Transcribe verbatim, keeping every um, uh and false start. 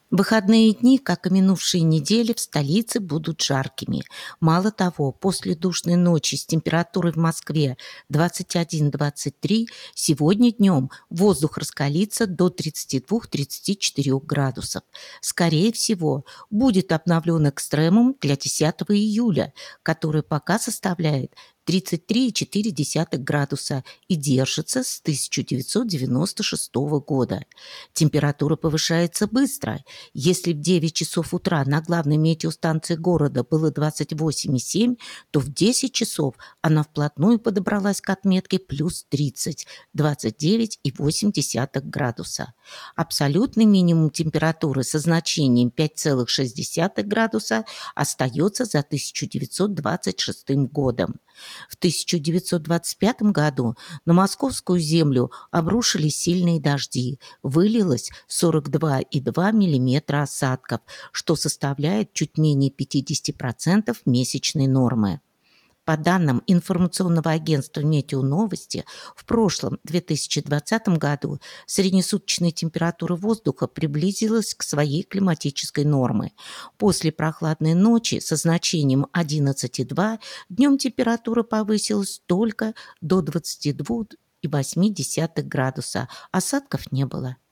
Выходные дни, как и минувшие недели, в столице будут жаркими. Мало того, после душной ночи с температурой в Москве двадцать один — двадцать три, сегодня днем воздух раскалится до тридцати двух — тридцати четырёх градусов. Скорее всего, будет обновлен экстремум для десятого июля, который пока составляет тридцать три и четыре десятых градуса и держится с тысяча девятьсот девяносто шестого года. Температура повышается быстро. Если в девять часов утра на главной метеостанции города было двадцать восемь и семь, то в десять часов она вплотную подобралась к отметке плюс тридцать — двадцать девять и восемь десятых градуса. Абсолютный минимум температуры со значением пять целых шесть десятых градуса остается за тысяча девятьсот двадцать шестым годом. В тысяча девятьсот двадцать пятом году на московскую землю обрушились сильные дожди, вылилось сорок два и два миллиметра осадков, что составляет чуть менее пятьдесят процентов месячной нормы. По данным информационного агентства «Метеоновости», в прошлом две тысячи двадцатом году среднесуточная температура воздуха приблизилась к своей климатической норме. После прохладной ночи со значением одиннадцать и два днем температура повысилась только до двадцати двух и восьми десятых градуса, осадков не было.